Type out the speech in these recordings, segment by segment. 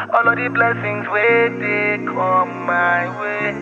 All of the blessings where they come my way.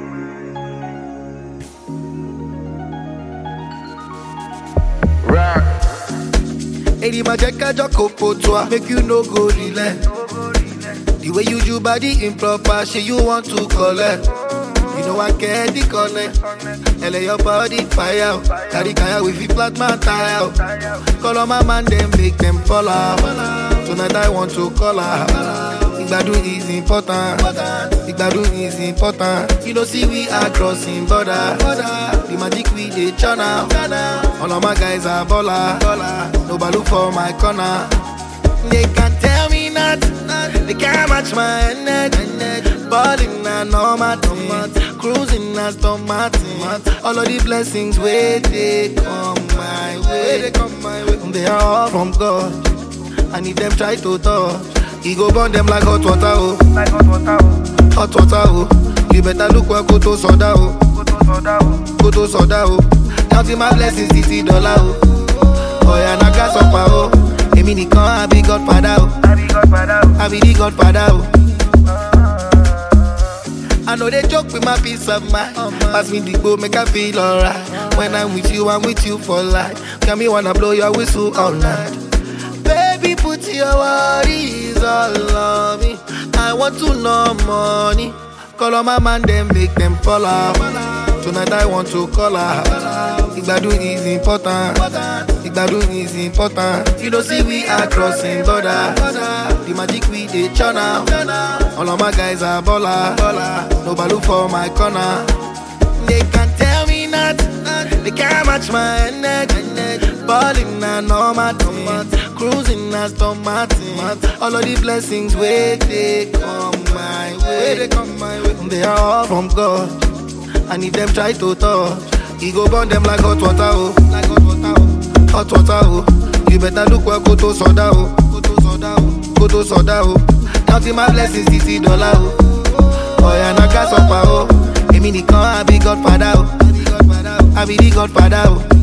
Rock. Eri ma jẹ́ kájọ kò pò tó a, make you no go relent. The way you do body improper, shey you want to collect. You know I get the connect. LA your body fire. Carry kaya with the flat man tire. Call on my man, them make them fall out. Tonight I want to call her. Igbadu is important. Igbadu is important. You know see we are crossing border. The magic we dey channel. All of my guys are baller. Nobody look for my corner. They can't tell me nothing. They can't match my energy. Balling na normal thing. Cruising na Aston Martin. All of the blessings where they come my way. They are all from God. And if them try to touch, he go burn them like hot water, oh. Hot water, oh. You better look where Koto Soda, oh. Koto Soda, oh. Counting my blessings, $60, oh. Oh yeah, na gas up, oh. Emi nikan, I be Godfather, oh. I be the Godfather, oh. I know they joke with my peace of mind. Pass me the go, make I feel alright. When I'm with you for life. Can me wanna blow your whistle all night. Baby, put your worries all on me. I want to know money. Call on my man, then make them fall out. Tonight I want to call her. Igbadu is important. Igbadu is important. You know see we are crossing border. The magic we dey channel. All of my guys are baller. Nobody look for my corner. They can't tell me nothing. They can't match my energy. Balling na normal thing. Cruising na Aston Martin. All of the blessings where they come my way. They are all from God. And if them try to touch, he go burn them like hot water, oh. Hot water, oh. You better look where Koto Soda, oh. Koto Soda, oh. Counting my blessings, $60, oh. Oh yeah, na gas up, oh. Emi nikan, I be Godfather, oh. I be the Godfather, oh.